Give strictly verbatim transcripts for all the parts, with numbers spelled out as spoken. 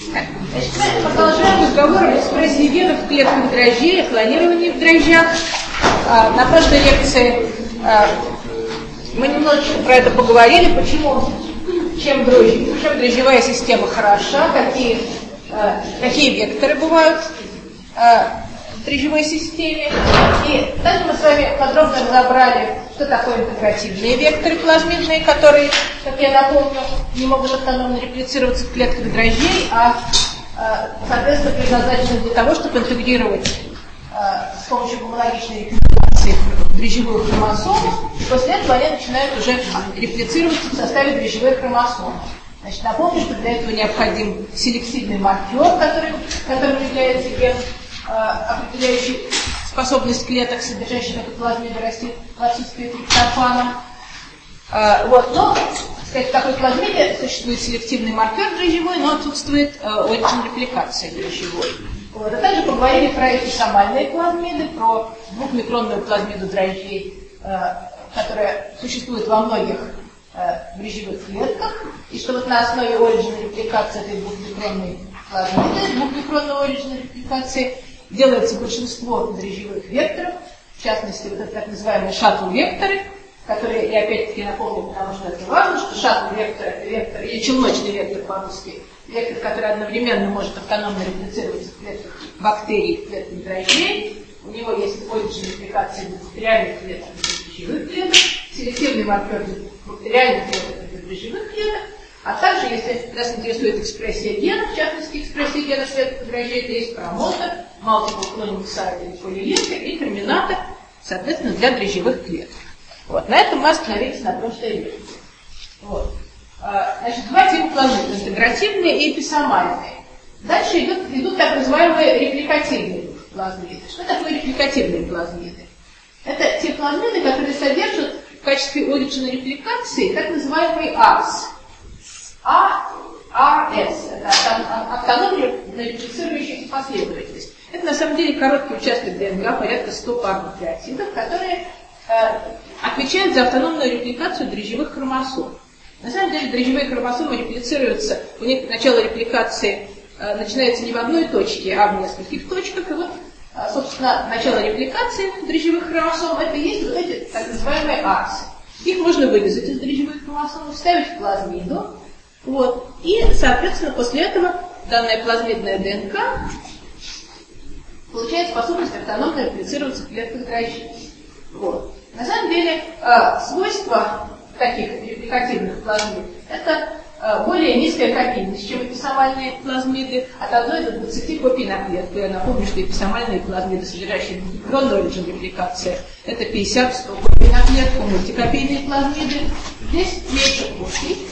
Значит, мы продолжаем разговор об экспрессии генов в клетках дрожжей, о клонировании в дрожжах. А, на прошлой лекции а, мы немножечко про это поговорили, почему, чем, дрожжи, чем дрожжевая система хороша, какие, а, какие векторы бывают а, в дрожжевой системе. И также мы с вами подробно разобрали, что такое интегративные векторы плазмидные, которые, как я напомню, не могут автономно реплицироваться в клетках дрожжей, а, соответственно, предназначены для того, чтобы интегрировать с помощью гомологичной репликации дрожжевую хромосому, и после этого они начинают уже реплицироваться в составе дрожжевой хромосомы. Значит, напомню, что для этого необходим селективный маркер, который, которым является ген, определяющий способность клеток, содержащих эту плазмиду, расти в отсутствии триптофана. А, вот, но, сказать, в такой плазмиде существует селективный маркер дрожжевой, но отсутствует origin репликации дрожжевой. Вот, а также поговорили про эписомальные плазмиды, про двухмикронную плазмиду дрожжей, а, которая существует во многих а, дрожжевых клетках, и что вот на основе origin репликации этой двухмикронной плазмиды, двухмикронной origin репликации, делается большинство дрожжевых векторов, в частности, вот это так называемые шаттл-векторы, которые, я опять-таки напомню, потому что это важно, что шаттл-вектор — это вектор, или челночный вектор по-русски, вектор, который одновременно может автономно реплицироваться в клетках бактерий и в клетках дрожжей. У него есть origin репликации для бактериальных клеток и для дрожжевых клеток, селективный маркер для бактериальных клеток и для дрожжевых клеток. А также, если нас интересует экспрессия генов, в частности, экспрессия генов в клетках дрожжей, то есть промотор, multiple cloning site или полилинкер и терминатор, соответственно, для дрожжевых клеток. Вот. На этом мы остановились на прошлой лекции. Вот. А, значит, два типа плазмид: интегративные и эписомальные. Дальше идут, идут так называемые репликативные плазмиды. Что такое репликативные плазмиды? Это те плазмиды, которые содержат в качестве origin репликации так называемый арс. А, АРС, это автономная реплицирующаяся последовательность. Это на самом деле короткий участок ДНК, порядка сто пар нуклеотидов, которые э, отвечают за автономную репликацию дрожжевых хромосом. На самом деле дрожжевые хромосомы реплицируются, у них начало репликации э, начинается не в одной точке, а в нескольких точках. И вот, э, собственно, начало репликации дрожжевых хромосом — это и есть вот эти так называемые арсы. Их можно вырезать из дрожжевых хромосом, вставить в плазмиду. Вот. И, соответственно, после этого данная плазмидная ДНК получает способность автономно реплицироваться в клетках дрожжей. Вот. На самом деле, э, свойства таких репликативных плазмид — это э, более низкая копийность, чем эписомальные плазмиды, от одной до двадцати копий на клетку. Я напомню, что эписомальные плазмиды, содержащие двухмикронную origin репликации, это пятьдесят-сто копий на клетку, мультикопийные плазмиды здесь меньше копий.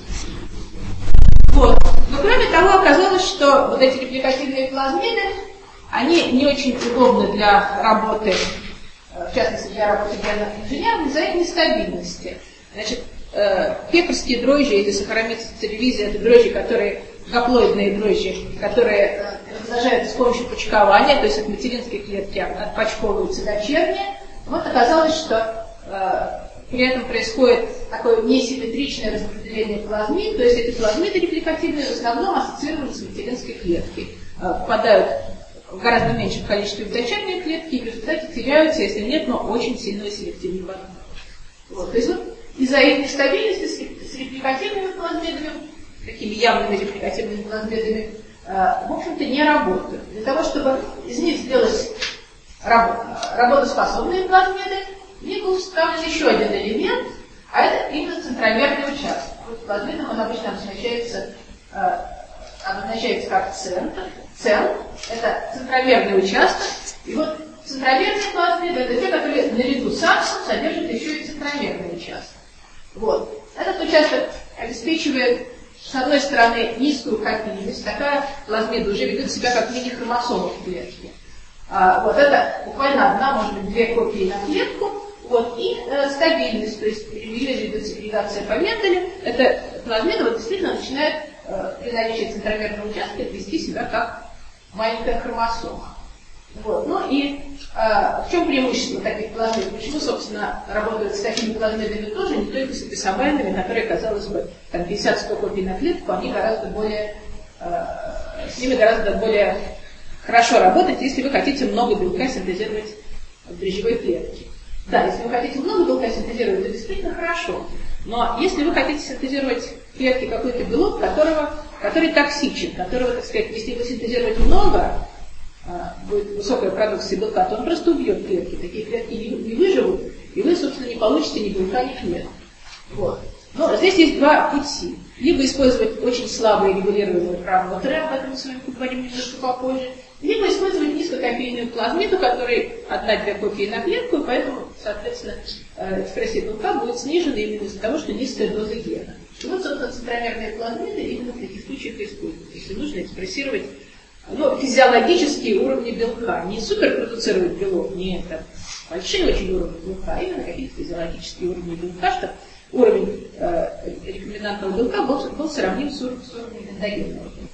Вот. Но кроме того, оказалось, что вот эти репликативные плазмиды, они не очень удобны для работы, в частности для работы генных инженеров, из-за их нестабильности. Значит, э, пекарские дрожжи или сахаромицис церевизия — это дрожжи, которые, гаплоидные дрожжи, которые э, размножаются с помощью почкования, то есть от материнской клетки отпочковываются дочерние. Вот оказалось, что э, при этом происходит такое несимметричное распределение плазмид, то есть эти плазмиды репликативные в основном ассоциированы с материнской клеткой, попадают в гораздо меньшем количестве в дочерние клетки и в результате теряются, если нет, но очень сильную селективную возможность. Вот. То есть вот из-за их нестабильности с, с репликативными плазмидами, такими явными репликативными плазмидами, в общем-то не работают. Для того, чтобы из них сделать работ, работоспособные плазмиды, в них был вставлен еще один элемент, а это именно центромерный участок. В плазмидах он обычно обозначается, э, обозначается как центр. Цел — это центромерный участок. И вот центромерные плазмиды — это те, которые наряду с арсом содержат еще и центромерный участок. Вот. Этот участок обеспечивает, с одной стороны, низкую копийность. Такая плазмида уже ведет себя как мини-хромосома в клетке. А, вот это буквально одна, может быть, две копии на клетку. Вот, и э, стабильность, то есть или идет сегрегация по Менделю, эта плазмида вот, действительно начинает э, при наличии центромерного участка вести себя как маленькая хромосома. Вот. Ну и э, в чем преимущество таких плазмид? Почему, собственно, работают с такими плазмидами тоже, не только с эписомальными, которые, казалось бы, там пятьдесят-сто копий на клетку, они гораздо более э, с ними гораздо более хорошо работать, если вы хотите много белка синтезировать в дрожжевой клетке. Да, если вы хотите много белка синтезировать, это действительно хорошо. Но если вы хотите синтезировать в клетке какой-то белок, которого, который токсичен, которого, так сказать, если вы синтезировать много, будет высокая продукция белка, то он просто убьет клетки. Такие клетки не, не выживут, и вы, собственно, не получите ни белка, ни клеток. Вот. Но здесь есть два пути. Либо использовать очень слабые регулируемые промоутеры, об этом мы с вами поговорим немножко попозже, либо использовать низкокопийную плазмиду, которой одна-две копии на клетку, и поэтому, соответственно, экспрессия белка будет снижена именно из-за того, что низкая доза гена. И вот, собственно, центромерные плазмиды именно в таких случаях используют, если нужно экспрессировать ну, физиологические уровни белка. Не суперпродуцировать белок, не там, большие очень уровни белка, а именно какие-то физиологические уровни белка, чтобы уровень э, рекомбинантного белка был, был сравним с, уровнем, с уровнем эндогенного белка.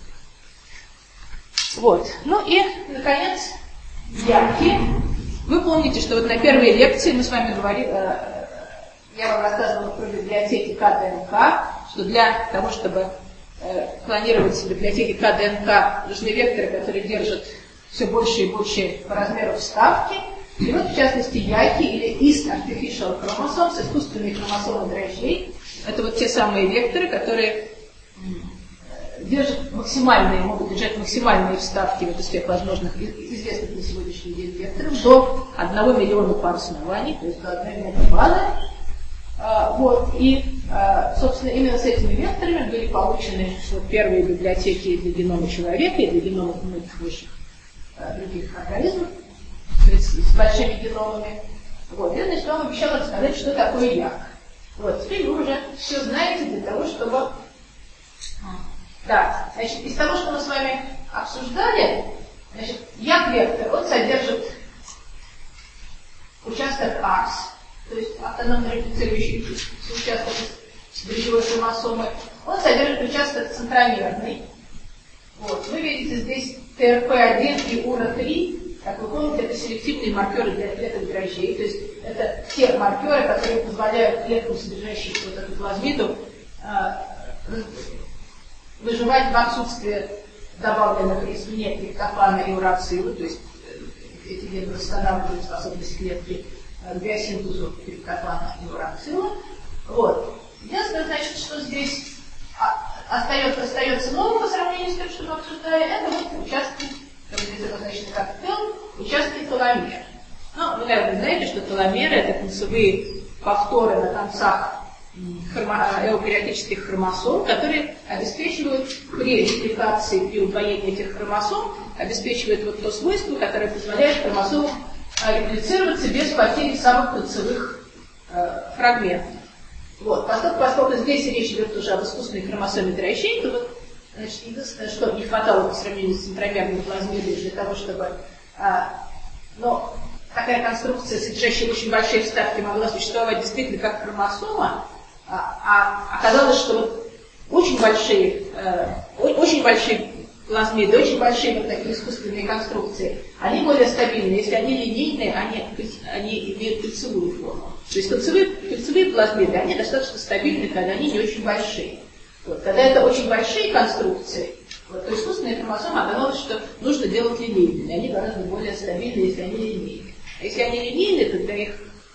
Вот. Ну и, наконец, яки. Вы помните, что вот на первой лекции мы с вами говорили, э, я вам рассказывала про библиотеки КДНК, что для того, чтобы э, клонировать библиотеки КДНК, нужны векторы, которые держат все больше и больше по размеру вставки. И вот, в частности, яки или East Artificial Chromosomes, искусственные хромосомы дрожжей. Это вот те самые векторы, которые держат максимальные, могут держать максимальные вставки вот из всех возможных, известных на сегодняшний день векторов, до одного миллиона пар оснований, то есть до одной метабазы. А, вот, и, а, собственно, именно с этими векторами были получены вот, первые библиотеки для генома человека и для геномов многих высших а, других организмов с большими геномами. Вот. И, значит, вам обещал рассказать, что такое як. Вот, теперь вы уже все знаете для того, чтобы... Да, значит, из того, что мы с вами обсуждали, значит, як-вектор, он содержит участок АКС, то есть автономно реплицирующий участок дрожжевой хромосомы. Он содержит участок центромерный. Вот. Вы видите здесь Т Р П один и У Р А три. Как вы помните, это селективные маркеры для клеток дрожжей. То есть это те маркеры, которые позволяют клеткам, содержащим вот эту плазмиду, выживать в отсутствии добавленных извне триптофана и урацилы, то есть эти гены восстанавливают способность клетки к биосинтезу триптофана и урацилы. Вот. Единственное, значит, что здесь остается, остается новым по сравнению с тем, что мы обсуждали, это вот участки, которые здесь обозначены как тел, участки теломер. Ну, вы, наверное, знаете, что теломеры — это концевые повторы на концах эукариотических хромосом, которые обеспечивают при репликации, при удвоении этих хромосом, обеспечивают вот то свойство, которое позволяет хромосомам реплицироваться без потери самых концевых э, фрагментов. Вот. Поскольку, поскольку здесь речь идет уже об искусственной хромосоме дрожжей, то вот, значит, единственное, что не хватало по сравнению с центромерной плазмидой для того, чтобы а, но такая конструкция, содержащая очень большие вставки, могла существовать действительно как хромосома, а, а оказалось, что вот очень большие, э, очень большие плазмиды, очень большие вот такие искусственные конструкции, они более стабильны. Если они линейные, они, они имеют кольцевую форму. То есть кольцевые, кольцевые плазмиды, они достаточно стабильны, когда они не очень большие. Вот. Когда это очень большие конструкции, вот, то искусственные хромосомы оказалось, что нужно делать линейными. Они гораздо более стабильны, если они линейные. А если они линейные, то для их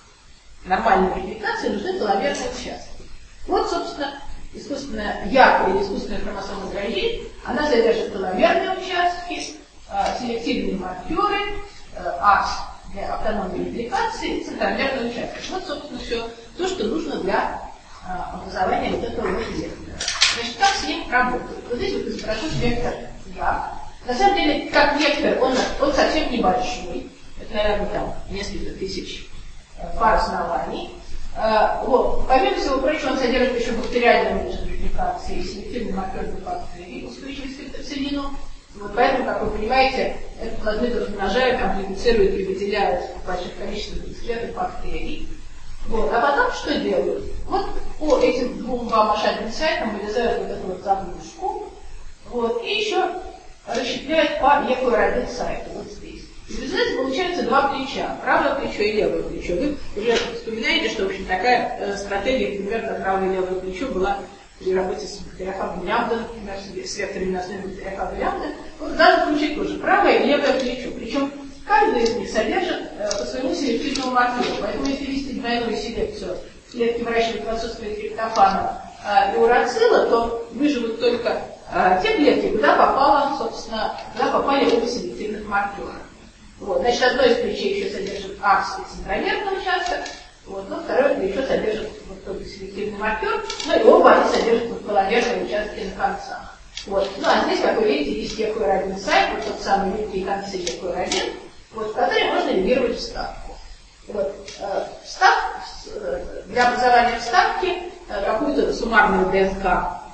нормальной репликации нужны теломерные участки. Вот, собственно, искусственная як или искусственная хромосома дрожжей, она содержит теломерные участки, э, селективные маркеры, э, АКС для автономной репликации и центромерный участок. Вот, собственно, все то, что нужно для э, образования вот этого вот вектора. Значит, как с ним работать? Вот здесь вот изображен вектор як. На самом деле, как вектор, он, он совсем небольшой. Это, наверное, там несколько тысяч э, пар оснований. Uh, вот. Помимо всего прочего, он содержит еще бактериальную репликацию и селективный маркер бактерий, устойчивость к пенициллину. Вот поэтому, как вы понимаете, эту плазмиду размножают, амплифицируют и выделяют в больших количествах из клеток бактерий. Вот. А потом что делают? Вот по этим двум вам машальным сайтам вырезают вот эту вот заглушку, вот, и еще расщепляют по некую сайту вот здесь. И в результате получается два плеча, правое плечо и левое плечо. Вы уже вспоминаете, что, в общем, такая э, стратегия, примерно правое и левое плечо, была при работе с бактериофагом лямбда, например, с векторами на основе бактериофага лямбда, вот должен получить тоже правое и левое плечо. Причем каждый из них содержит э, по своему селективному маркеру. Поэтому если вести двойную селекцию в клетке выращивать в отсутствии триптофана э, и урацила, то выживут только э, те клетки, куда попало, собственно, куда попали оба селективных маркера. Вот, значит, одно из плечей еще содержит арс и центромерный участок, вот, но второе плечо содержит вот только селективный маркер, ну и оба они содержат вот поломерные участки на концах. Вот. Ну а здесь, как вы видите, есть екоэродин сайт, вот тот самый липкий концы екоэродин, вот, в который можно лимировать вставку. Вот, э, встав, э, для образования вставки э, какую-то суммарную ДНК,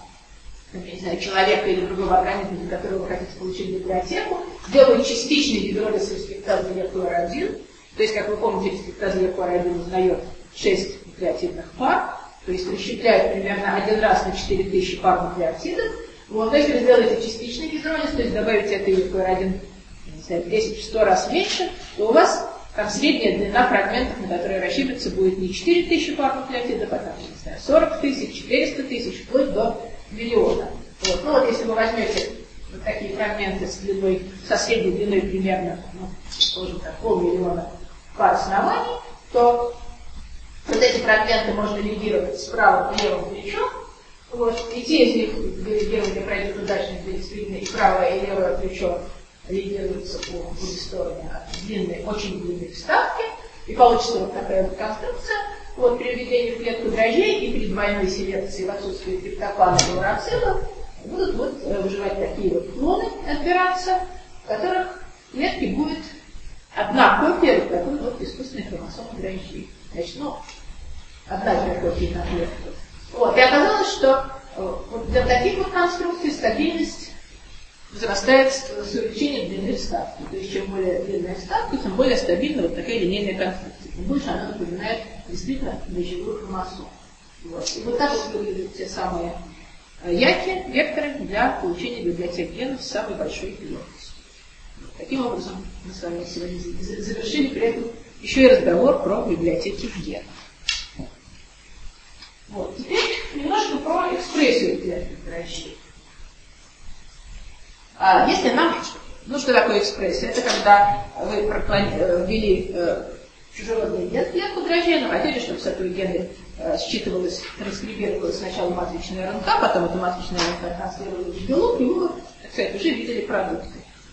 я не знаю, человека или другого организма, для которого вы хотите получить библиотеку, делают частичный гидролиз респектазы екоэродин. То есть, как вы помните, респектаза екоэродин узнает шесть нуклеотидных пар, то есть расщепляет примерно один раз на четыре тысячи пар нуклеотидов. Вот, но если вы сделаете частичный гидролиз, то есть добавите это екоэродин десять-сто раз меньше, то у вас там средняя длина фрагментов, на которые расщепится, будет не четыре тысячи пар нуклеотидов, а там, не знаю, сорок тысяч, четыреста тысяч, вплоть до миллиона. Вот. Ну вот если вы возьмете вот такие фрагменты с длиной, со средней длиной примерно, ну, скажем так, полмиллиона пар оснований, то вот эти фрагменты можно лидировать справа и левым плечом. Вот. И те из них, где лидирование пройдет удачно, где действительно и правое, и левое плечо лидируются по обе стороны от длинной, очень длинной вставки, и получится вот такая вот конструкция. Вот при введении в клетку дрожжей и при двойной селекции в отсутствии триптофана и урацилов будут вот выживать такие вот клоны, отбираться, в которых в клетке будет одна копия вот такой вот искусственной хромосомы дрожжей. Значит, ну, одна копия на клетку. Вот. И оказалось, что вот для таких вот конструкций стабильность возрастает с увеличением длины вставки. То есть, чем более длинная вставка, тем более стабильна вот такая линейная конструкция. Тем больше она напоминает действительно дрожжевую хромосому. Вот. И вот так вот выглядят те самые яки, векторы для получения библиотек генов с самой большой легкостью. Таким образом, мы с вами сегодня завершили при этом еще и разговор про библиотеки генов. Вот. Теперь немножко про экспрессию клеток дрожжей. А если нам... Ну, что такое экспрессия? Это когда вы ввели э, чужеродный ген в клетку дрожжей, но хотели, чтобы с этого гена э, считывалось, транскрибировалось сначала матричная РНК, потом эта матричная РНК транслировалась в белок, и вы, так сказать, уже видели продукты.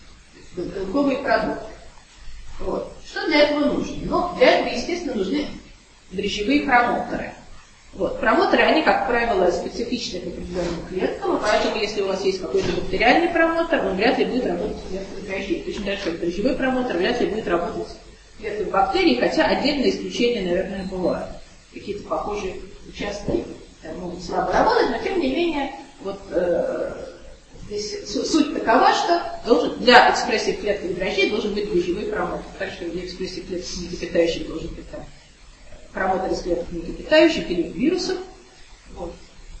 Белковые продукты. Вот. Что для этого нужно? Ну, для этого, естественно, нужны дрожжевые промоторы. Вот. Промоторы, они, как правило, специфичны к определенным клеткам, и поэтому, если у вас есть какой-то бактериальный промотор, он вряд ли будет работать в клетках дрожжей. Точно так же, как дрожжевой промотор вряд ли будет работать в клетках бактерий, хотя отдельные исключения, наверное, бывают. Какие-то похожие участки могут слабо работать, но, тем не менее, вот, э, здесь суть такова, что должен, для экспрессии в клетках дрожжей должен быть дрожжевой промотор. Так что для экспрессии клеток млекопитающих должен быть там промоторы из клеток млекопитающих или вирусов. Вот.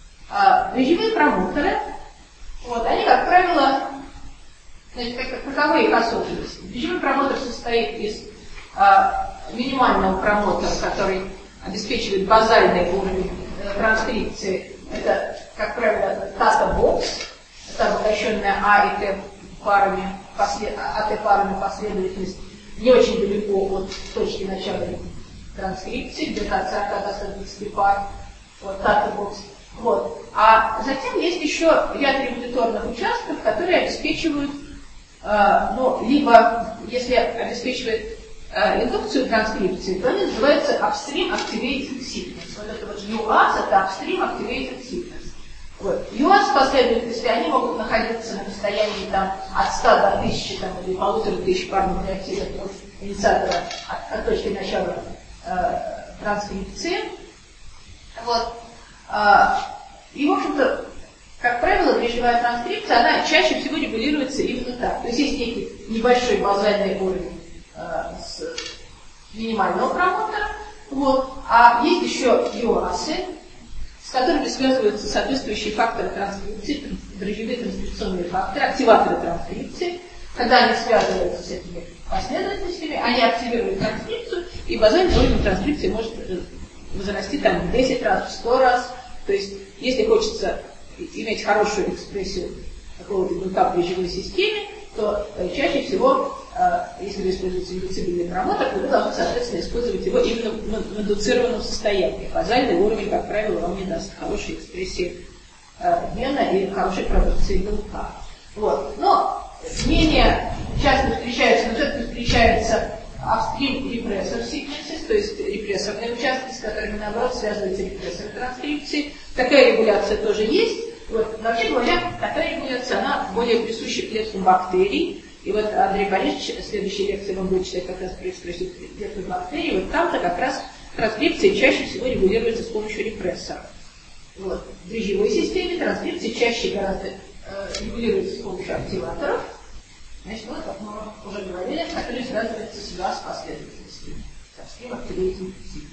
А дрожжевые промоторы, вот, они, как правило, значит, как, каковы их особенности? Дрожжевой промотор состоит из а, минимального промотора, который обеспечивает базальный уровень э, транскрипции. Это, как правило, тата-бокс, это обогащенная А и Т парами, послед... А Т парами последовательность не очень далеко от точки начала транскрипции, где-то от сорока до ста двадцати пар, вот тата-бокс. Вот. А затем есть еще ряд регуляторных участков, которые обеспечивают, э, ну, либо, если обеспечивает э, индукцию транскрипции, то они называются upstream activated sequence. Вот это вот ю эй эс, это upstream activated sequence. Вот. ю эй эс последовательности, они могут находиться на расстоянии там, от ста до тысячи там, или полутора тысяч пар нуклеотидов от инициатора, от, от точки начала э, транскрипции. Вот. И, в общем-то, как правило, дрожжевая транскрипция, она чаще всего регулируется именно так. То есть есть некий небольшой базальный уровень э, с минимального промотора, вот, а есть еще ю эй эс, с которыми связываются соответствующие факторы транскрипции, дрожжевые транскрипционные факторы, активаторы транскрипции. Когда они связываются с этими последовательностями, они активируют транскрипцию, и базальный уровень транскрипции может возрасти там в десять раз, в сто раз. То есть, если хочется иметь хорошую экспрессию какого-то белка в дрожжевой системе, то э, чаще всего, э, если вы используете индуцибельный промотор, то вы должны, соответственно, использовать его именно в, в индуцированном состоянии. Базальный уровень, как правило, вам не даст хорошей экспрессии э, гена и хорошей продукции белка. Вот. Но менее часто встречаются, но все-таки встречается upstream repressor sequences, то есть репрессорные участки, с которыми, наоборот, связывается репрессор транскрипции. Такая регуляция тоже есть. Вот. Вообще говоря, такая регуляция, она более присуща клеткам бактерий. И вот Андрей Борисович в следующей лекции вам будет читать как раз про экспрессию клеток бактерий. Вот там-то как раз транскрипция чаще всего регулируется с помощью репрессоров. Вот. В дрожжевой системе транскрипция чаще гораздо э, регулируется с помощью активаторов. Значит, вот, как мы уже говорили, которые связываются сюда с последовательностью. Совсем активируем.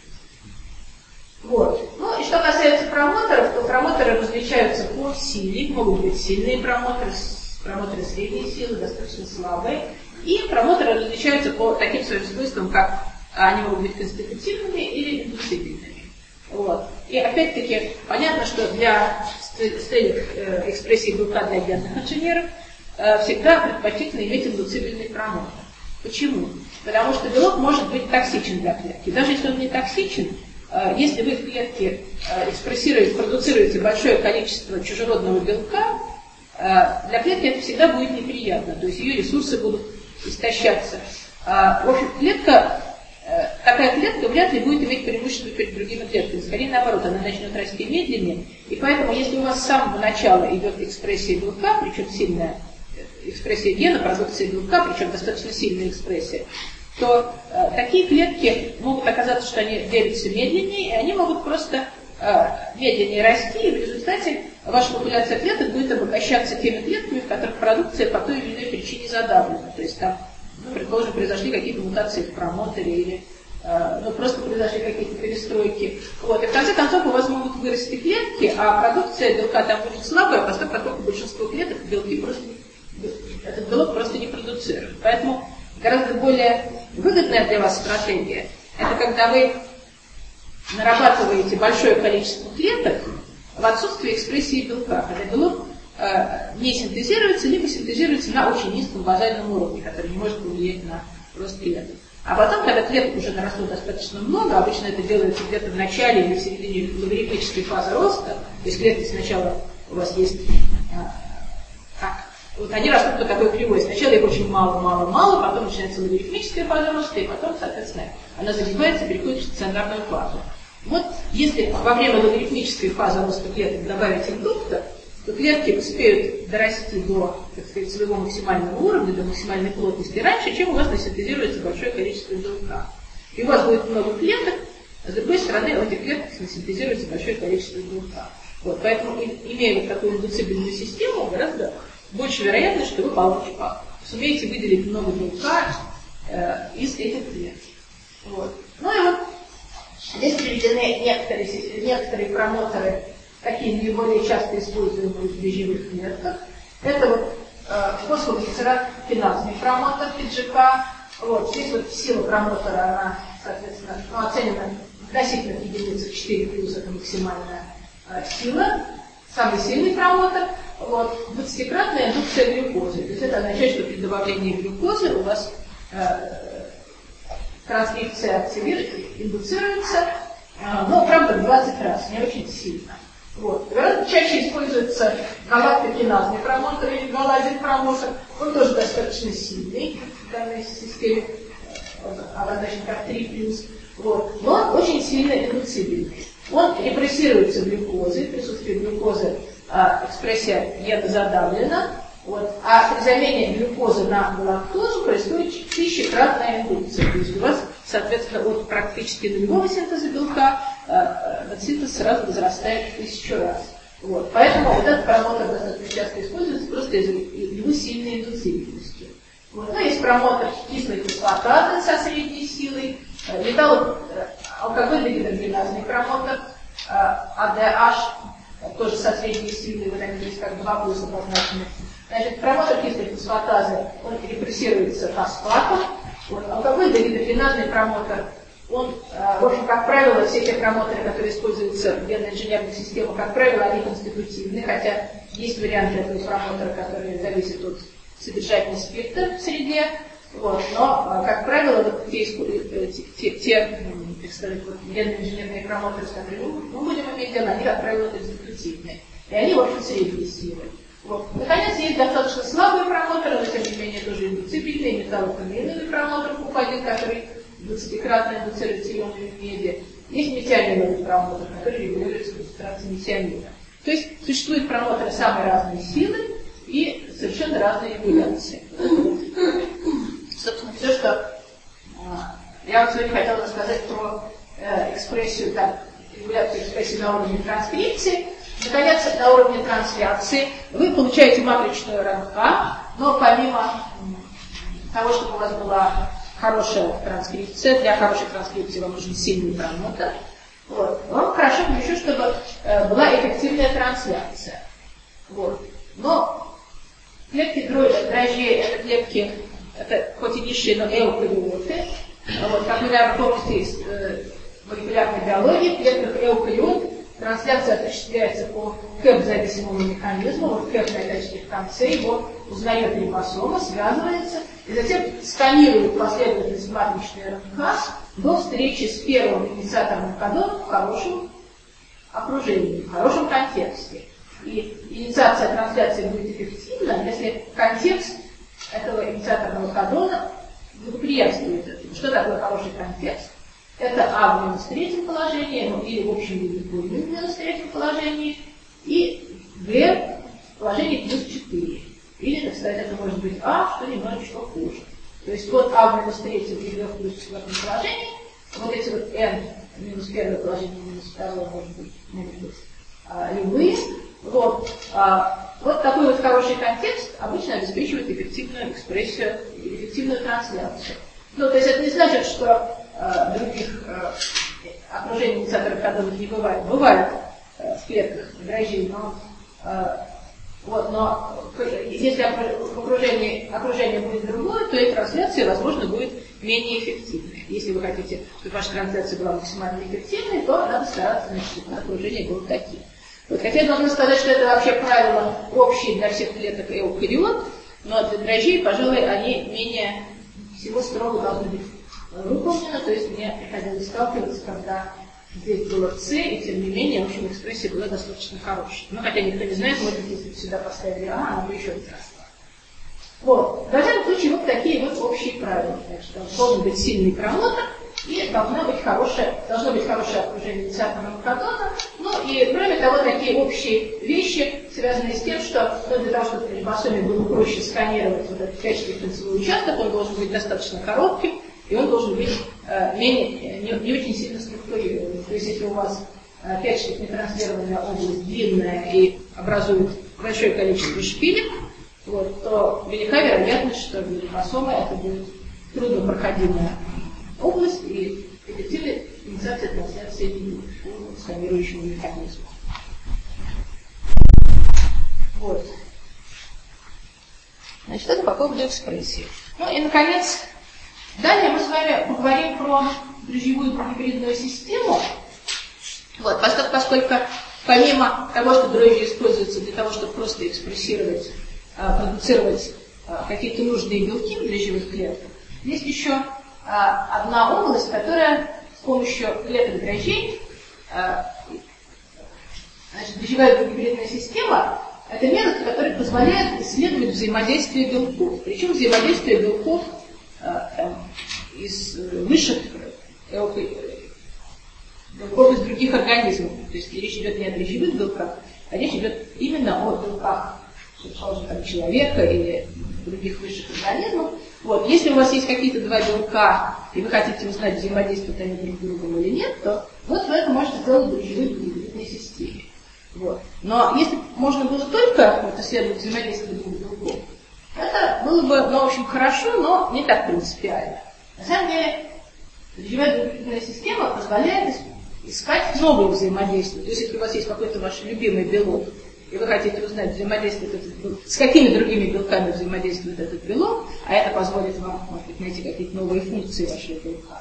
Вот. Ну и что касается промоторов, то промоторы различаются по силе. Могут быть сильные промоторы, промоторы средней силы, достаточно слабые. И промоторы различаются по таким своим свойствам, как они могут быть конститутивными или индуцибельными. Вот. И опять-таки понятно, что для целей э, экспрессии белка для генных инженеров э, всегда предпочтительно иметь индуцибельный промотор. Почему? Потому что белок может быть токсичен для клетки. Даже если он не токсичен, э, если вы в клетке э, экспрессируете, продуцируете большое количество чужеродного белка, э, для клетки это всегда будет неприятно. То есть ее ресурсы будут истощаться. А, в общем, клетка такая клетка вряд ли будет иметь преимущество перед другими клетками. Скорее наоборот, она начнет расти медленнее. И поэтому, если у вас с самого начала идет экспрессия белка, причем сильная экспрессия гена, продукция белка, причем достаточно сильная экспрессия, то э, такие клетки могут оказаться, что они делятся медленнее, и они могут просто э, медленнее расти, и в результате ваша популяция клеток будет обогащаться теми клетками, в которых продукция по той или иной причине задавлена. То есть там, ну, предположим, произошли какие-то мутации в промоторе или э, ну, просто произошли какие-то перестройки. Вот. И в конце концов у вас могут вырасти клетки, а продукция белка там будет слабая, поскольку большинство клеток белки просто, этот белок просто не продуцирует. Поэтому гораздо более выгодная для вас стратегия – это когда вы нарабатываете большое количество клеток в отсутствии экспрессии белка, когда белок не синтезируется, либо синтезируется на очень низком базальном уровне, который не может повлиять на рост клеток. А потом, когда клеток уже наросло достаточно много, обычно это делается где-то в начале или в середине логарифмической фазы роста, то есть клетки сначала у вас есть так, вот они растут по такой кривой. Сначала их очень мало-мало-мало, потом начинается логарифмическая фаза роста, и потом, соответственно, она загибается и переходит в стационарную фазу. Вот если во время логарифмической фазы роста клеток добавить индуктор, то клетки успеют дорасти до, так сказать, своего максимального уровня, до максимальной плотности раньше, чем у вас насинтезируется большое количество белка. И у вас будет много клеток, а с другой стороны, в этих клетках насинтезируется большое количество белка. Вот, поэтому, имея вот такую индуцибельную систему, гораздо больше вероятность, что вы получите, сумеете выделить много белка э, из этих клеток. Вот. Ну и вот здесь приведены некоторые, некоторые промоторы, такие наиболее часто используемые в дрожжевых клетках. Это вот э, фосфоглицерат-феназный промотор пи джи кей. Вот, здесь вот сила промотора, она, соответственно, ну, оценена относительно единицы четыре плюс, это максимальная э, сила. Самый сильный промотор. Вот, двадцатикратная индукция глюкозы. То есть это означает, что при добавлении глюкозы у вас э, транскрипция активируется, индуцируется, э, но, правда, в двадцать раз, не очень сильно. Вот. Чаще используется галактокиназный промотор или галазин промотор. Он тоже достаточно сильный в данной системе, обозначен как три плюс. Вот. Но он очень сильно индуцибельный. Он репрессируется глюкозой, в присутствии глюкозы а, экспрессия гена задавлена, вот, а при замене глюкозы на галактозу происходит тысячекратная индукция. То есть у вас, соответственно, от практически нулевого синтеза белка а, а, синтез сразу возрастает в тысячу раз. Вот. Поэтому вот этот промотор достаточно часто используется просто из-за его сильной индуцибельности. Вот. Ну, есть промотор кислой фосфататы со средней силой, металл, алкогольный гидрогеназный промотор, а дэ аш, тоже со средней силой, вот они здесь как два плюса обозначены. Значит, промотор кислой фосфатазы, он репрессируется фосфатом. Вот. Алкогольный гидрогеназный промотор он, в общем, как правило, все те промоторы, которые используются в генно-инженерных системах, как правило, они конститутивны, хотя есть варианты этого промотора, которые зависят от содержательного спектра в среде, вот, но, как правило, вот те, те, те так сказать, вот, генно-инженерные промоторы, с которыми мы будем иметь дело, они, как правило, конститутивные. И они, в общем, средние силы. Вот. Наконец, есть достаточно слабые промоторы, но, тем не менее, тоже индуцибельные, металлопроменный промотор куб-один, который двадцатикратно индуцирует ионами меди. Есть метиониновый промотор, который регулируется концентрацией метионина. То есть существуют промоторы самой разной силы и совершенно разные регуляции. Собственно, все, что э, я вот сегодня хотела рассказать про э, экспрессию, так, регуляцию экспрессии на уровне транскрипции. Наконец, на уровне трансляции вы получаете матричную эр эн ка, но помимо того, чтобы у вас была хорошая транскрипция, для хорошей транскрипции вам нужен сильный промотор. Вот. Вам хорошо бы еще, чтобы э, была эффективная трансляция. Вот. Но клетки дрожжей, это клетки, это хоть и низшие, но эукариоты. Вот. Как вы, наверное, помните из э, молекулярной биологии, в клетках эукариот трансляция осуществляется по кэп-зависимому механизму. Вот кэп на точке в конце, его узнает рибосома, связывается, и затем сканирует последовательность матричной эр эн ка до встречи с первым инициаторным кодоном в хорошем окружении, в хорошем контексте. И инициация трансляции будет эффективна, если контекст этого инициаторного кодона благоприятствует этому. Что такое хороший контекст? Это А в минус третьем положении, ну, или в общем виде в минус третьем положении, и Г в положении плюс четыре. Или, так сказать, это может быть А, что немножечко хуже. То есть вот А в минус третьем и Г в плюс четвертом положении, вот эти вот N минус первое положение, минус второе, может быть, могут быть а, любые. Вот, а, вот такой вот хороший контекст обычно обеспечивает эффективную экспрессию, эффективную трансляцию. Ну, то есть это не значит, что э, других э, окружений инициаторов кодонов не бывает. Бывает э, в клетках дрожжей, но, э, вот, но если окружение, окружение будет другое, то и трансляция, возможно, будет менее эффективной. Если вы хотите, чтобы ваша трансляция была максимально эффективной, то надо стараться, значит, чтобы окружение было таким. Вот, хотя я должна сказать, что это вообще правило общее для всех клеток эукариот, но для дрожжей, пожалуй, они менее всего строго должны быть выполнены, то есть мне приходилось сталкиваться, когда здесь было С, и тем не менее, в общем, экспрессия была достаточно хорошей. Ну, хотя никто не знает, может быть, если бы сюда поставили А, она бы еще раз росла. Вот. В данном случае вот такие вот общие правила. Так что должен быть сильный промотор, и должна быть хорошая, должно быть хорошее окружение инициаторного кодона. Ну и, кроме того, такие общие вещи, связанные с тем, что ну, для того, чтобы рибосоме было проще сканировать вот этот пятичный участок, он должен быть достаточно коротким, и он должен быть э, менее, не, не очень сильно структурированным. То есть, если у вас э, пятичных нетранслированная область длинная и образует большое количество шпилек, вот, то велика вероятность, что для рибосомы это будет труднопроходимая область и эффективная инициация трансляции по сканирующему механизму. Вот. Значит, это по поводу экспрессии. Ну и, наконец, далее мы с вами поговорим про дрожжевую гибридную систему. Вот, поскольку, поскольку помимо того, что дрожжи используются для того, чтобы просто экспрессировать, продуцировать какие-то нужные белки в дрожжевых клетках, есть еще одна область, которая с помощью клеток дрожжей, значит, дрожжевая гибридная система, это метод, который позволяет исследовать взаимодействие белков. Причем взаимодействие белков там, из высших белков из других организмов. То есть речь идет не о дрожжевых белках, а речь идет именно о белках, предположим, там, человека или других высших организмов. Вот. Если у вас есть какие-то два белка, и вы хотите узнать, взаимодействуют они друг с другом или нет, то вот вы это можете сделать в дрожжевой гибридной системе. Вот. Но если можно было только вот, исследовать взаимодействие двух белков, это было бы, ну, в общем, хорошо, но не так принципиально. На самом деле, дрожжевая гибридная система позволяет искать новые взаимодействия. То есть, если у вас есть какой-то ваш любимый белок, и вы хотите узнать, взаимодействует этот белок, с какими другими белками взаимодействует этот белок, а это позволит вам, может быть, найти какие-то новые функции вашего белка,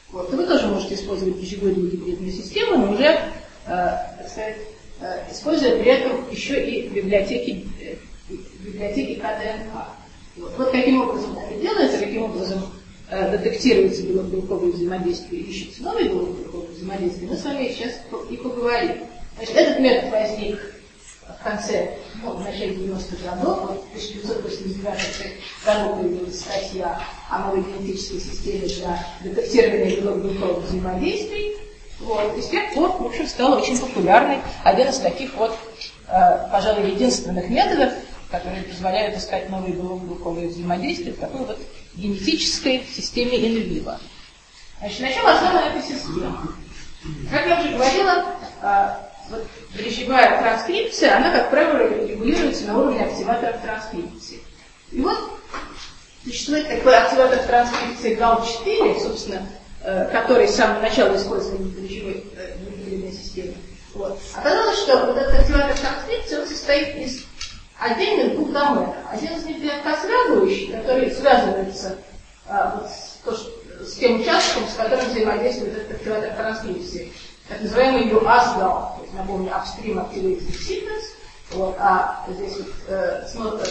Вот. И вы тоже можете использовать пищевую двухгибридную систему, но уже, э, так сказать, э, используя при этом еще и библиотеки, э, библиотеки КДНК. Вот. Вот каким образом это делается, каким образом э, детектируется белок-белковое взаимодействие и ищется новое белок-белковое взаимодействие, мы с вами сейчас и поговорим. Значит, этот метод возник в конце, ну, в начале девяностых годов, вот в тысяча девятьсот восемьдесят девятом году появилась статья о новой генетической системе для детектирования белок-белковых взаимодействий. Вот. И с тех пор, в общем, стал очень популярный один из таких вот, э, пожалуй, единственных методов, которые позволяют искать новые белок-белковые взаимодействия в такой вот генетической системе in-vivo. Значит, на чем основана эта система? Как я уже говорила, э, вот дрожжевая транскрипция, она, как правило, регулируется на уровне активаторов транскрипции. И вот существует такой активатор транскрипции гал четыре, собственно, э, который с самого начала использования дрожжевой э, системы. Вот. Оказалось, что вот этот активатор транскрипции, он состоит из отдельных двух доменов. Один из них ДНК-связывающий, который связывается э, вот, с, то, что, с тем участком, с которым взаимодействует этот активатор транскрипции. Так называемый ю эй эс гал, то есть, напомню, Upstream Activated Sequence, вот, а здесь вот э, смотр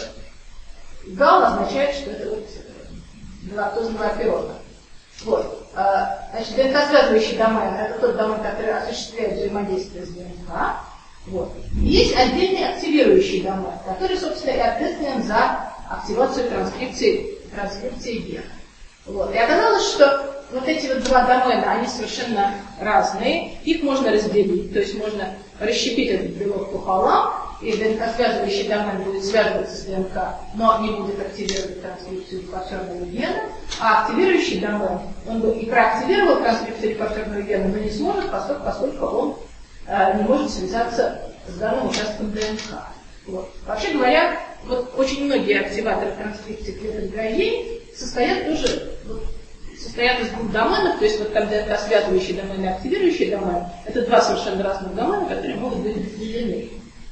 гал означает, что это вот галактозного оперона. Вот. Э, значит, ДНК-связывающий домен – это тот домен, который осуществляет взаимодействие с ДНК. Вот. И есть отдельный активирующий домен, который, собственно, и ответственен за активацию транскрипции, транскрипции гена. Вот. И оказалось, что вот эти вот два домена, они совершенно разные, их можно разделить, то есть можно расщепить этот белок пополам, и ДНК-связывающий домен будет связываться с ДНК, но не будет активировать транскрипцию репортерного гена, а активирующий домен, он бы и проактивировал транскрипцию репортерного гена, но не сможет, поскольку, поскольку он э, не может связаться с данным участком ДНК. Вот. Вообще говоря, вот очень многие активаторы транскрипции клеток дрожжей состоят тоже вот, состоят из двух доменов, то есть вот когда это связывающий домен и активирующий домен, это два совершенно разных домена, которые могут быть разделены.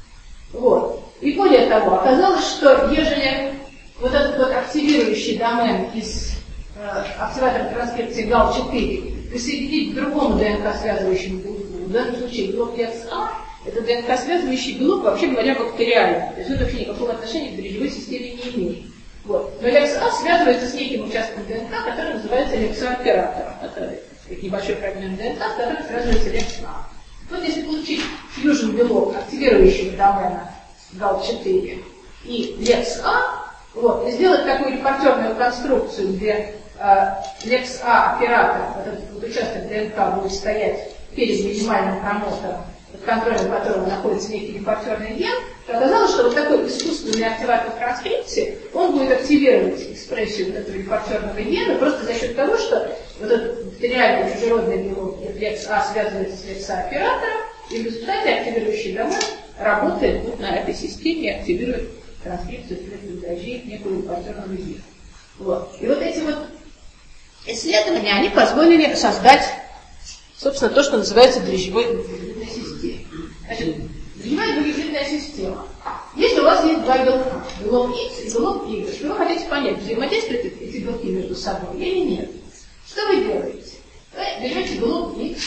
Вот. И более того, оказалось, что ежели вот этот вот активирующий домен из э, активатора транскрипции гал четыре присоединить к другому ДНК-связывающему белку, в данном случае белок икс а, это ДНК-связывающий белок, вообще говоря, бактериальный, то есть он вообще никакого отношения к дрожжевой системе не имеет. Вот. Но икс а связывается с неким участком ДНК, который называется икс а-оператором. Это небольшой фрагмент ДНК, с которым связывается икс а. Вот если получить фьюжн белок активирующего домена гал четыре и икс а, вот, и сделать такую репортерную конструкцию, где э, икс а-оператор, вот этот вот участок ДНК, будет стоять перед минимальным промотором, под контролем которого находится некий репортерный ген, то оказалось, что вот такой искусственный активатор транскрипции, он будет активировать экспрессию вот этого репортерного гена просто за счет того, что вот этот бактериальный чужеродный белок икс а связывается с икс а-оператором, и в результате активирующий домен работает вот на этой системе и активирует транскрипцию клеток дрожжей некого репортерного гена. Вот. И вот эти вот исследования, они позволили создать, собственно, то, что называется дрожжевой двухгибридной системой. Значит, дрожжевая двухгибридная система. Если у вас есть два белка, белок X и белок Y, вы хотите понять, взаимодействуют эти белки между собой или нет. Что вы делаете? Вы берете белок X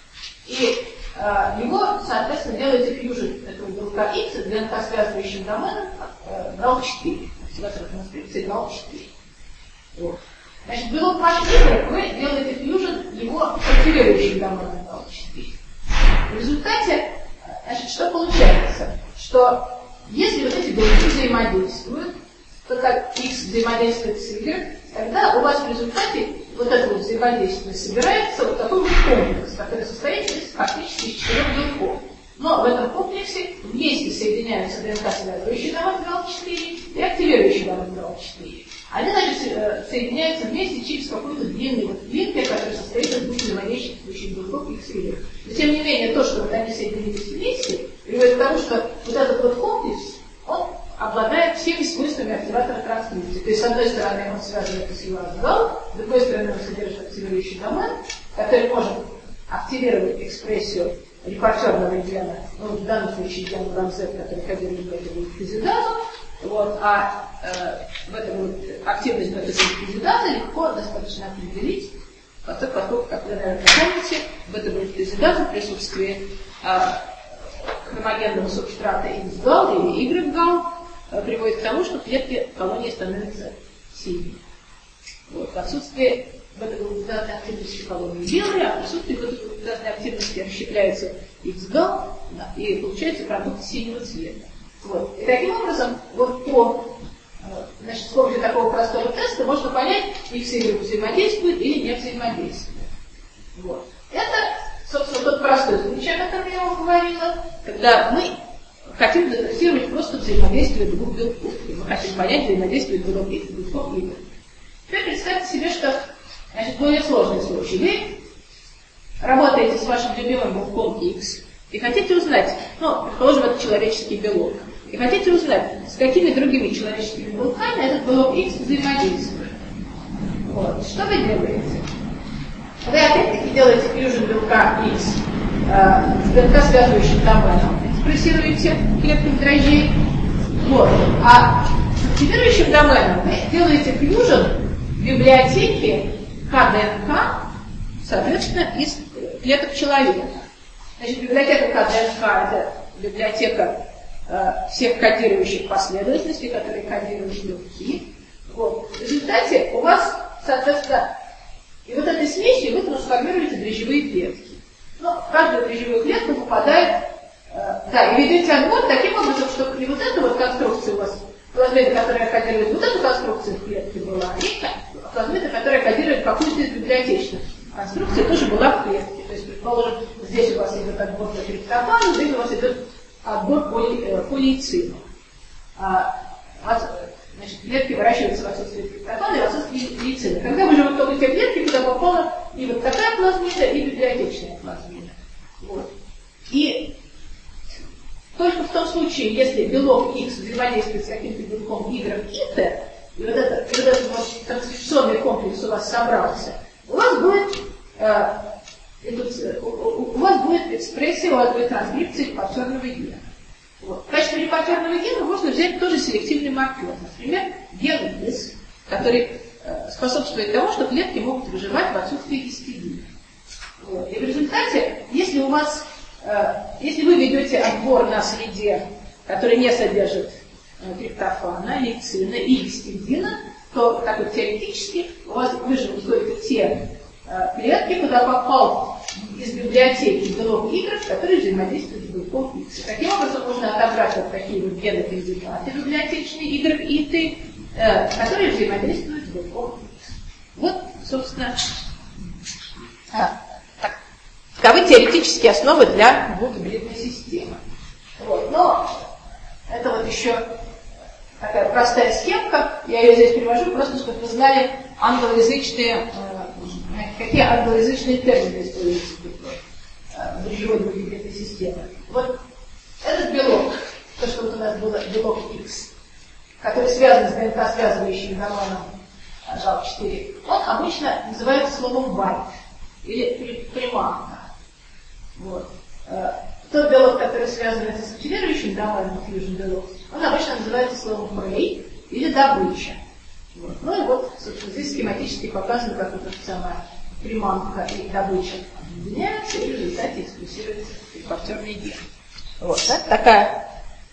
и э, его, соответственно, делаете фьюжн этого белка X с ДНК-связывающим доменом э, гал четыре, активатор транскрипции гал четыре. Вот. Значит, белок ваш Y, вы делаете фьюжн его активирующим доменом гал четыре. В результате, значит, что получается? Что если вот эти белки взаимодействуют, то как X взаимодействует с Y, тогда у вас в результате вот этого взаимодействия собирается вот такой вот комплекс, который состоит из, фактически из четырех белков. Но в этом комплексе вместе соединяются ДНК-связывающий домен гал четыре и активирующий домен гал четыре. Они, значит, соединяются вместе через какой-то длинный вот линкер, который состоит из двух взаимодействующих белков X и Y. Но тем не менее, то, что вот они соединились вместе, приводит к тому, что вот этот вот комплекс, он обладает всеми свойствами активатора транскрипции. То есть, с одной стороны, он связывается с ю эй эс гал, с другой стороны, он содержит активирующий домен, который может активировать экспрессию репортерного гена, ну, в данном случае ген рамзет, который кодирует эту физидазу, вот, а э, в этом вот активность этой физидазы легко достаточно определить поскольку, как вы, наверное, помните, в бета-глюкозидаза в присутствии а, хромогенного субстрата X-гал или Y-гал а, приводит к тому, что клетки колонии становятся синими. Вот. В отсутствии бета-глюкозидазной активности колонии белые, а в присутствии бета-глюкозидазной активности расщепляется X-гал, да, и получается продукт синего цвета. Вот. И таким образом, вот по, значит, с помощью такого простого теста можно понять, X и Y взаимодействуют или не взаимодействуют. Вот. Это, собственно, тот простой случай, о котором я вам говорила, когда мы хотим зафиксировать просто взаимодействие двух белков. И мы хотим понять взаимодействие двух X и белков Y. Теперь представьте себе, что, значит, более сложный случай. Вы работаете с вашим любимым белком X и хотите узнать, ну, предположим, это человеческий белок, и хотите узнать, с какими другими человеческими белками этот белок X взаимодействует. Вот. Что вы делаете? Вы опять-таки делаете фьюжн белка X э, с ДНК-связывающим доменом, экспрессируете клетками дрожжей. Вот. А с активирующим доменом вы делаете фьюжн библиотеки КДНК, соответственно, из клеток человека. Значит, библиотека КДНК – это библиотека э, всех кодирующих последовательностей, которые кодируют белки. Вот. В результате у вас, соответственно, и вот этой смесью вы трансформируете дрожжевые клетки. Но в каждую дрожжевую клетку попадает, э, да, и ведете отбор таким образом, чтобы не вот эта вот конструкция у вас, плазмида, которая кодирует вот эту конструкцию в клетке была, и плазмида, которая кодирует какую-то из библиотечных конструкций, тоже была в клетке. То есть, предположим, здесь у вас идет отбор по триптофану, здесь у вас идет отбор по полиэцину. А, значит, клетки выращиваются в отсутствии триптофана и в отсутствии лейцина. Когда вы же вот те клетки, куда попала и вот такая плазмида, и библиотечная плазмида. Вот. И только в том случае, если белок X взаимодействует с каким-то белком Y и T, и вот, это, и вот этот вот транскрипционный комплекс у вас собрался, у вас будет, э, этот, у, у вас будет экспрессия, у вас будет транскрипция репортерного гена. Вот. В качестве репортерного гена можно взять тоже селективный маркер. Например, ген И С, который э, способствует тому, что клетки могут выживать в отсутствии гистидина. Вот. И в результате, если у вас, э, если вы ведете отбор на среде, который не содержит э, триптофана, лейцина и гистидина, то так вот теоретически у вас выживут только те э, клетки, куда попал из библиотеки белок Y, который взаимодействует с белком X. Таким образом можно отобрать вот такие вот гены-кандидаты библиотечные Y и T, э, которые взаимодействуют с белком X. Вот, собственно, а, так, таковы теоретические основы для двухгибридной системы. Вот. Но это вот еще такая простая схемка, я ее здесь привожу, просто чтобы вы знали англоязычные, э, какие англоязычные термины используются в дрожжевой двухгибридной системе. Вот этот белок, то, что вот у нас было белок X, который связан с ДНК-связывающим доменом жал четыре, он обычно называется словом byte или приманка. Вот. Тот белок, который связывается с активирующим доменом, fusion белок, он обычно называется словом prey или добыча. Вот. Ну и вот, собственно, здесь схематически показано, как вот эта самая приманка и добыча объединяются, и в результате экспрессируется репортерный ген. Вот, да? Такая,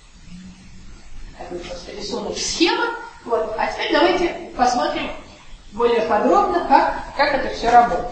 такой просто рисунок схемы. Вот. А теперь давайте посмотрим более подробно, как, как это все работает.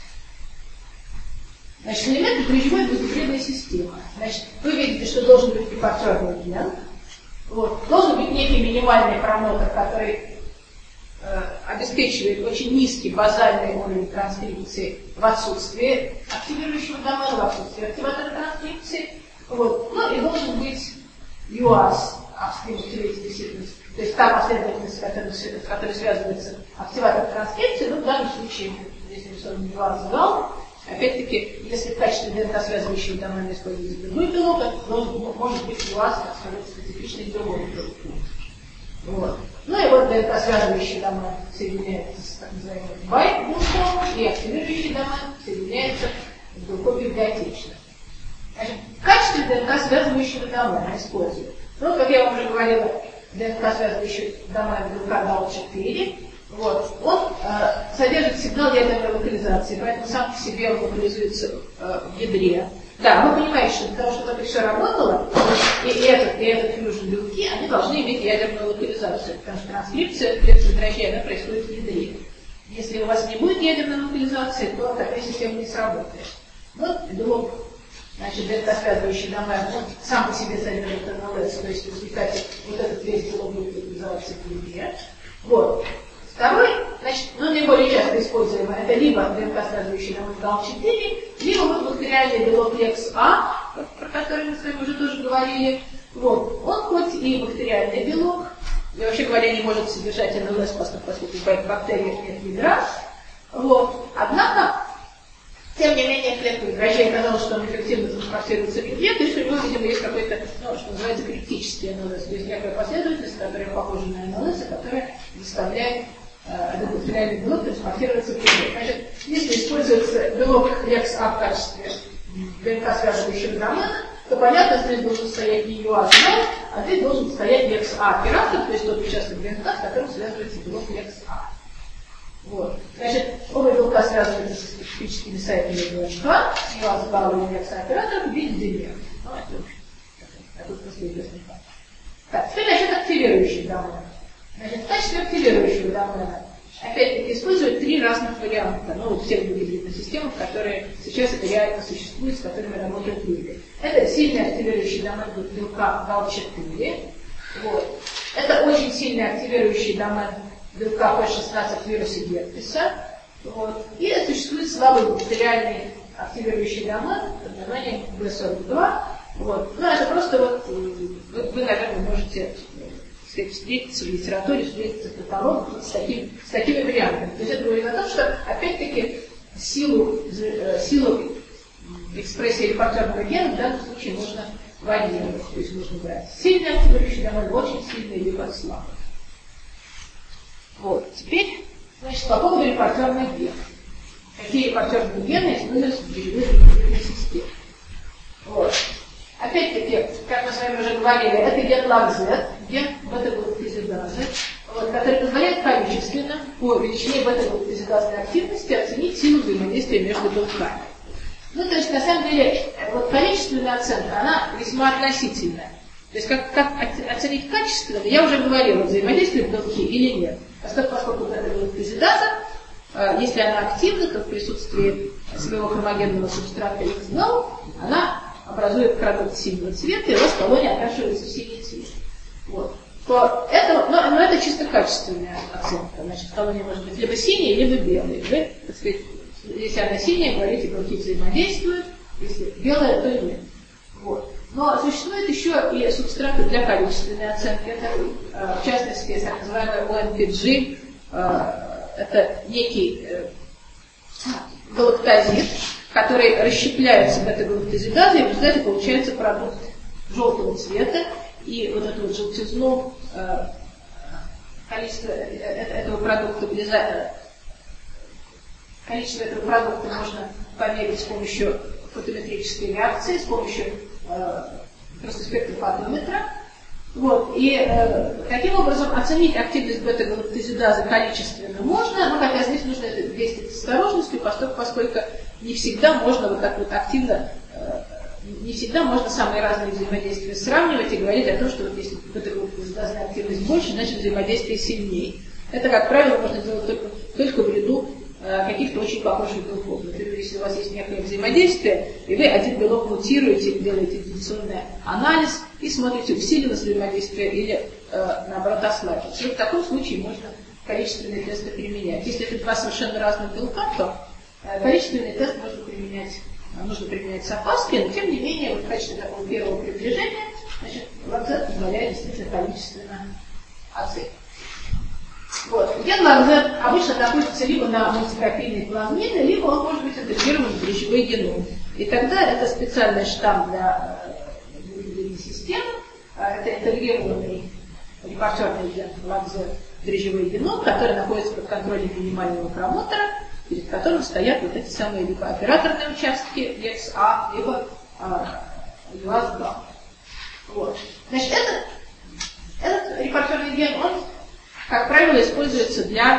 Значит, элементы дрожжевой двухгибридной системы. Значит, вы видите, что должен быть репортерный ген. Вот. Должен быть некий минимальный промотор, который э, обеспечивает очень низкий базальный уровень транскрипции в отсутствии активирующего домена, в отсутствии активатора транскрипции. Вот. Ну и должен быть ю эй эс, то есть та последовательность, с которой связывается активатор транскрипции, ну в данном случае здесь нарисован ю эй эс-гал. Опять-таки, если в качестве ДНК-связывающего домена используется другой белок, это должен, может быть ю эй эс, так сказать, специфичный другому белку. Вот. Ну и вот ДНК-связывающий домен соединяется с так называемым байт-белком, и активирующий домен соединяется с белком библиотечным. Значит, в качестве ДНК-связывающего домена используют. Ну, как я вам уже говорила, ДНК-связывающий домен белка дал четыре. Вот. Он э, содержит сигнал ядерной локализации, поэтому сам по себе он локализуется э, в ядре. Да, вы понимаете, что для того, чтобы это все работало, и этот, и этот фьюжн белки, они должны иметь ядерную локализацию, потому что транскрипция клетки дрожжей, она происходит в ядре. Если у вас не будет ядерной локализации, то такая система не сработает. Вот белок, значит, ДНК-связывающий домен, он сам по себе содержит эн эл эс, то есть в результате вот этот весь белок будет локализоваться в ядре. Вот. Второй, значит, ну, наиболее часто используемый, это либо ДНК-связывающий домен гал четыре, либо вот бактериальный белок лекс-А, про который мы с вами уже тоже говорили. Вот. Он хоть и бактериальный белок, и вообще говоря, не может содержать эн эл эс, поскольку в бактериях нет ядра. Вот. Однако, тем не менее, клетка дрожжей оказалось, что он эффективно транспортируется в ядре, то есть у него, видимо, есть какой-то, ну, что называется, критический эн эл эс, то есть некая последовательность, которая похожа на эн эл эс, которая заставляет этот бактериальный белок транспортироваться в ядре. Значит, если используется белок лекс-А в качестве ДНК-связывающего домена, то понятно, что здесь должен стоять не ю эй эй, а здесь должен стоять лекс-А оператор, то есть тот участок ДНК, с которым связывается белок лекс-А. Вот. Значит, оба белка связываются со специфическими сайтами белочка, ю эй эй с баллом лекс-А оператором в виде дельер. Ну, это такой просто известный факт. Так, теперь, значит, активирующий домен. Значит, в качестве активирующего домена опять-таки используют три разных варианта, ну, вот всех гибридных систем, которые сейчас это реально существуют, с которыми работают люди. Это сильный активирующий домен белка гал четыре. Вот. Это очень сильный активирующий домен белка пэ шестнадцать в вирусе герпеса. Вот. И существует слабый бактериальный активирующий домен под названием бэ сорок два. Вот. Ну, это просто вот, вы, вы наверное, можете встретиться в литературе, встретиться в каталогах с, таким, с такими вариантами. То есть это говорит о том, что, опять-таки, силу, силу экспрессии репортерного гена в данном случае можно варьировать. То есть можно брать сильный активирующий домен, очень сильный, либо слабый. Вот. Теперь, значит, по поводу репортерных генов. Какие репортерные гены используются в дрожжевой системе. Вот. Опять-таки, как мы с вами уже говорили, это ген ЛАГ-Z, ген бета-глюкозидазы, вот, который позволяет количественно по величине бета-глюкозидазной активности оценить силу взаимодействия между белками. Ну, то есть, на самом деле, вот количественная оценка, она весьма относительная. То есть, как, как оценить качественно, я уже говорила, взаимодействуют белки или нет. Поскольку, поскольку бета-глюкозидаза, э, если она активна, то в присутствии своего хромогенного субстрата икс гал, она образует продукт синего цвета, и у вас колония окрашивается в синий цвет. Вот. То это, но, но это чисто качественная оценка. Значит, колония может быть либо синяя, либо белая. Вы, так сказать, если она синяя, говорите, белки взаимодействуют, если белая, то нет. Вот. Но существуют еще и субстраты для количественной оценки. Это, в частности, так называемый о эн пи джи. Это некий галактозид, который расщепляется бета-галактозидазой, и в результате получается продукт желтого цвета. И вот эту вот желтизну, количество этого продукта, количество этого продукта можно померить с помощью фотометрической реакции, с помощью просто спектрофотометра. Вот. И э, таким образом оценить активность бета-галактозидазы количественно можно, но хотя здесь нужно это действовать с осторожностью, поскольку, поскольку не всегда можно вот так вот активно, э, не всегда можно самые разные взаимодействия сравнивать и говорить о том, что вот если бета-галактозидазная активность больше, значит взаимодействие сильнее. Это, как правило, можно делать только, только в ряду э, каких-то очень похожих белков. Например, если у вас есть некое взаимодействие, и вы один белок мутируете, делаете дистанционный анализ и смотрите, усилилось взаимодействие или, э, наоборот, ослабилось. И в таком случае можно количественные тесты применять. Если это два совершенно разных белка, то э, количественный тест можно применять, э, нужно применять с опаской, но тем не менее, вот в качестве такого первого приближения, значит, ЛАГ-Z позволяет действительно количественно оценить. Вот. Ген ЛАГ-Z обычно находится либо на мультикопийной плазмине, либо он может быть интегрирован в дрожжевой геном. И тогда это специальный штамм для дрожжевой системы, это интегрированный репортерный ген ЛАГ-Z в дрожжевой геном, который находится под контролем минимального промотора, перед которым стоят вот эти самые либо операторные участки лекс-А, либо ю эй эс гал. Вот. Значит, этот, этот репортерный ген, он, как правило, используется для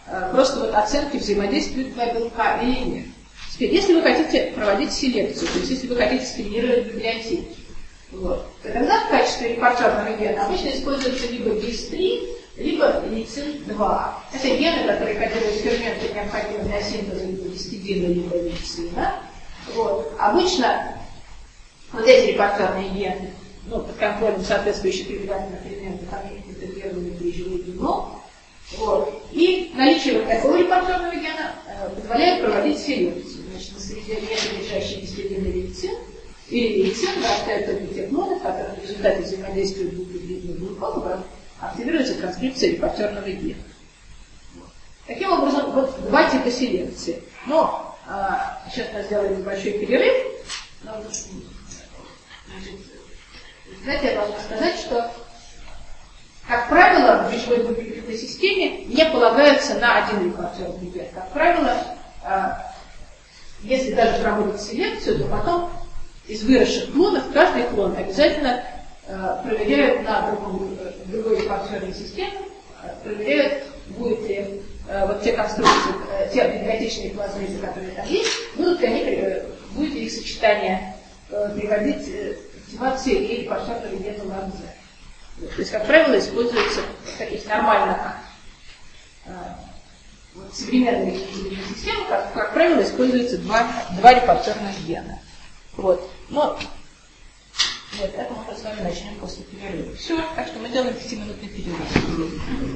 просто вот оценки взаимодействия два белка или нет. Теперь, если вы хотите проводить селекцию, то есть если вы хотите сканировать библиотеки, вот, то тогда в качестве репортерного гена обычно используется либо гис три, либо лейцин два. Это гены, которые кодируют ферменты, необходимые для синтеза либо гистидина, либо лейцина. Вот. Обычно вот эти репортерные гены, ну, под контролем соответствующих регулярных элементов, они интегрированы в дрожжевой белок. Вот. И наличие вот такого репортерного гена э, позволяет проводить селекцию. Значит, на среде гена, лежащей гистидин и лейцин, или лейцин вырастают только те клоны, в которых в результате взаимодействия двух гибридных белков активируется транскрипция репортерного гена. Таким образом, вот два типа селекции. Но а, сейчас мы сделаем небольшой перерыв. Но, значит, знаете, я должна сказать, что, как правило, в дрожжевой двухгибридной системе не полагаются на один репортерный ген. Как правило, а, если даже проводить селекцию, то потом из выросших клонов каждый клон обязательно э, проверяют на другом, другой репортерной системе, э, проверяют, будет ли э, вот те конструкции, э, те библиотечные плазмиды, которые там есть, будут ли они, э, будет ли их сочетание э, приводить э, к активации и репортерного гена ЛАМЗ. Вот, то есть, как правило, используется в таких нормальных э, вот, современных системах, как, как правило, используется два, два репортерных гена. Вот. Но вот это мы с вами начнем после перерыва. Все, так что мы делаем пятиминутный перерыв.